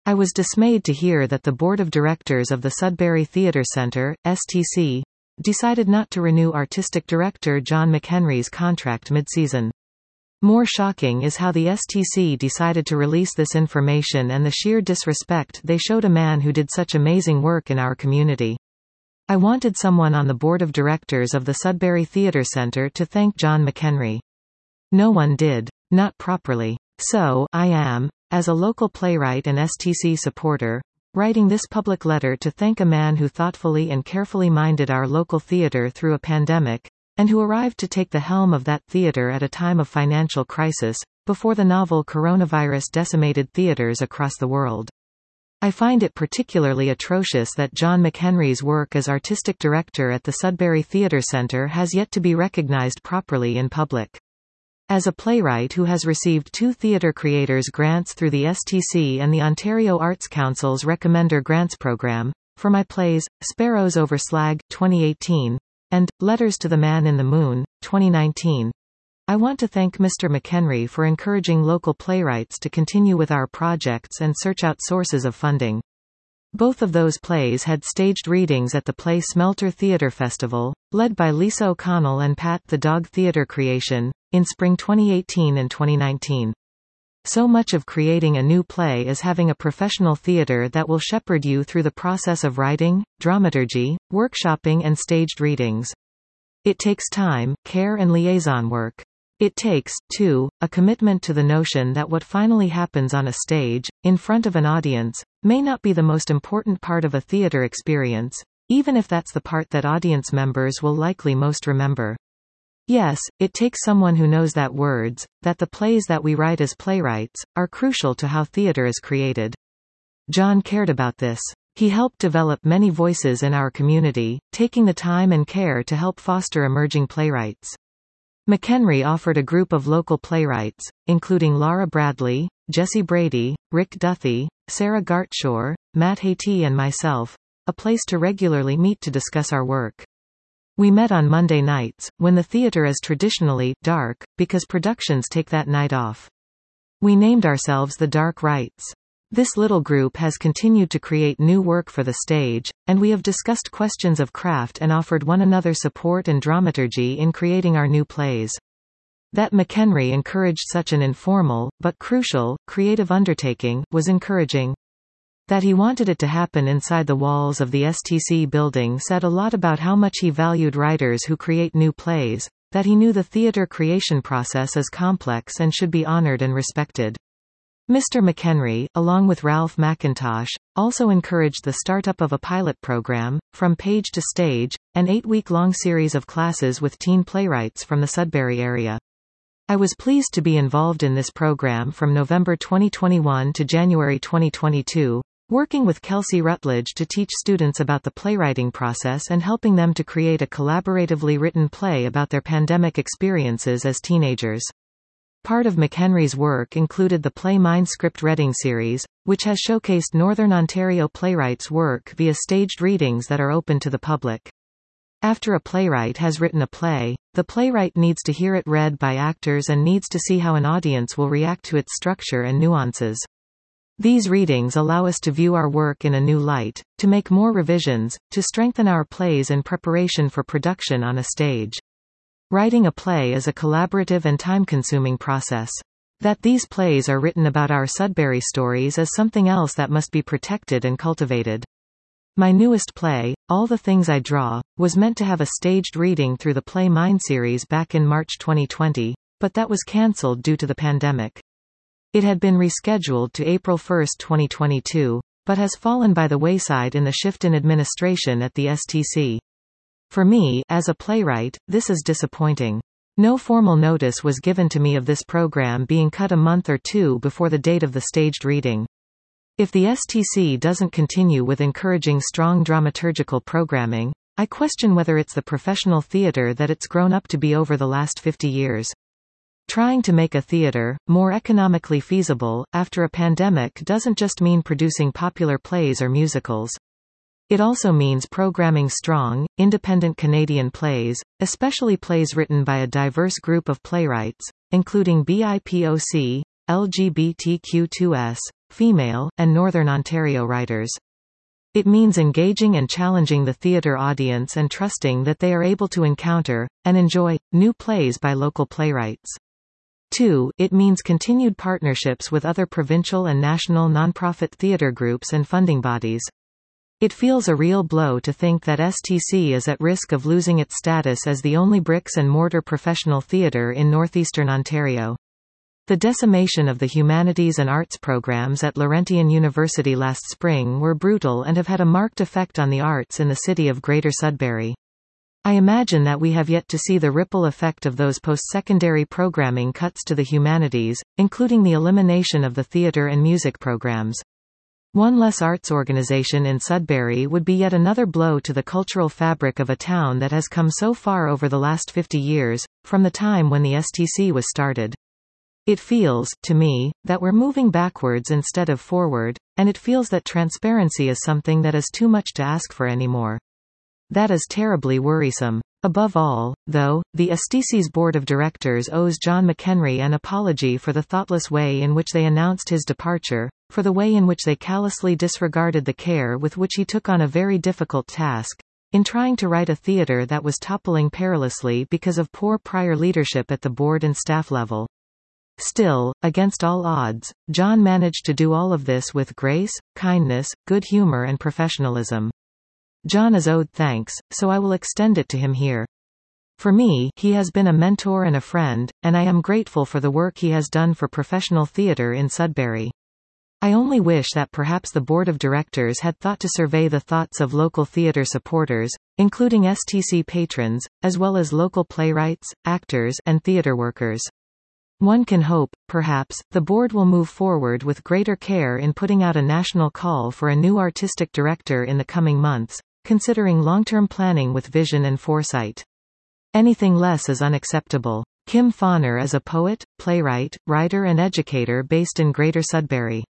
I was dismayed to hear that the Board of Directors of the Sudbury Theatre Centre, STC, decided not to renew artistic director John McHenry's contract mid-season. More shocking is how the STC decided to release this information and the sheer disrespect they showed a man who did such amazing work in our community. I wanted someone on the board of directors of the Sudbury Theatre Centre to thank John McHenry. No one did. Not properly. So, I am, as a local playwright and STC supporter, writing this public letter to thank a man who thoughtfully and carefully minded our local theatre through a pandemic, and who arrived to take the helm of that theatre at a time of financial crisis, before the novel coronavirus decimated theatres across the world. I find it particularly atrocious that John McHenry's work as artistic director at the Sudbury Theatre Centre has yet to be recognised properly in public. As a playwright who has received 2 Theatre Creators grants through the STC and the Ontario Arts Council's Recommender Grants Programme, for my plays, Sparrows Over Slag, 2018, and Letters to the Man in the Moon, 2019. I want to thank Mr. McHenry for encouraging local playwrights to continue with our projects and search out sources of funding. Both of those plays had staged readings at the Play Smelter Theatre Festival, led by Lisa O'Connell and Pat the Dog Theatre Creation, in spring 2018 and 2019. So much of creating a new play is having a professional theatre that will shepherd you through the process of writing, dramaturgy, workshopping and staged readings. It takes time, care and liaison work. It takes, too, a commitment to the notion that what finally happens on a stage, in front of an audience, may not be the most important part of a theatre experience, even if that's the part that audience members will likely most remember. Yes, it takes someone who knows that words, that the plays that we write as playwrights, are crucial to how theatre is created. John cared about this. He helped develop many voices in our community, taking the time and care to help foster emerging playwrights. McHenry offered a group of local playwrights, including Laura Bradley, Jesse Brady, Rick Duthie, Sarah Gartshaw, Matt Hayti and myself, a place to regularly meet to discuss our work. We met on Monday nights, when the theatre is traditionally dark, because productions take that night off. We named ourselves the Dark Rights. This little group has continued to create new work for the stage, and we have discussed questions of craft and offered one another support and dramaturgy in creating our new plays. That McHenry encouraged such an informal, but crucial, creative undertaking, was encouraging. That he wanted it to happen inside the walls of the STC building said a lot about how much he valued writers who create new plays, that he knew the theatre creation process is complex and should be honored and respected. Mr. McHenry, along with Ralph McIntosh, also encouraged the startup of a pilot program, From Page to Stage, an 8-week-long series of classes with teen playwrights from the Sudbury area. I was pleased to be involved in this program from November 2021 to January 2022, working with Kelsey Rutledge to teach students about the playwriting process and helping them to create a collaboratively written play about their pandemic experiences as teenagers. Part of McHenry's work included the Play Mine script reading series, which has showcased Northern Ontario playwrights' work via staged readings that are open to the public. After a playwright has written a play, the playwright needs to hear it read by actors and needs to see how an audience will react to its structure and nuances. These readings allow us to view our work in a new light, to make more revisions, to strengthen our plays in preparation for production on a stage. Writing a play is a collaborative and time-consuming process. That these plays are written about our Sudbury stories is something else that must be protected and cultivated. My newest play, All the Things I Draw, was meant to have a staged reading through the Play Mine series back in March 2020, but that was cancelled due to the pandemic. It had been rescheduled to April 1, 2022, but has fallen by the wayside in the shift in administration at the STC. For me, as a playwright, this is disappointing. No formal notice was given to me of this program being cut a month or two before the date of the staged reading. If the STC doesn't continue with encouraging strong dramaturgical programming, I question whether it's the professional theatre that it's grown up to be over the last 50 years. Trying to make a theatre more economically feasible after a pandemic doesn't just mean producing popular plays or musicals. It also means programming strong, independent Canadian plays, especially plays written by a diverse group of playwrights, including BIPOC, LGBTQ2S, female, and Northern Ontario writers. It means engaging and challenging the theatre audience and trusting that they are able to encounter, and enjoy, new plays by local playwrights. 2. It means continued partnerships with other provincial and national nonprofit theatre groups and funding bodies. It feels a real blow to think that STC is at risk of losing its status as the only bricks-and-mortar professional theatre in northeastern Ontario. The decimation of the humanities and arts programs at Laurentian University last spring were brutal and have had a marked effect on the arts in the city of Greater Sudbury. I imagine that we have yet to see the ripple effect of those post-secondary programming cuts to the humanities, including the elimination of the theatre and music programs. One less arts organization in Sudbury would be yet another blow to the cultural fabric of a town that has come so far over the last 50 years, from the time when the STC was started. It feels, to me, that we're moving backwards instead of forward, and it feels that transparency is something that is too much to ask for anymore. That is terribly worrisome. Above all, though, the STC's board of directors owes John McHenry an apology for the thoughtless way in which they announced his departure, for the way in which they callously disregarded the care with which he took on a very difficult task, in trying to write a theatre that was toppling perilously because of poor prior leadership at the board and staff level. Still, against all odds, John managed to do all of this with grace, kindness, good humor and professionalism. John is owed thanks, so I will extend it to him here. For me, he has been a mentor and a friend, and I am grateful for the work he has done for professional theatre in Sudbury. I only wish that perhaps the board of directors had thought to survey the thoughts of local theatre supporters, including STC patrons, as well as local playwrights, actors, and theatre workers. One can hope, perhaps, the board will move forward with greater care in putting out a national call for a new artistic director in the coming months, considering long-term planning with vision and foresight. Anything less is unacceptable. Kim Fauner is a poet, playwright, writer and educator based in Greater Sudbury.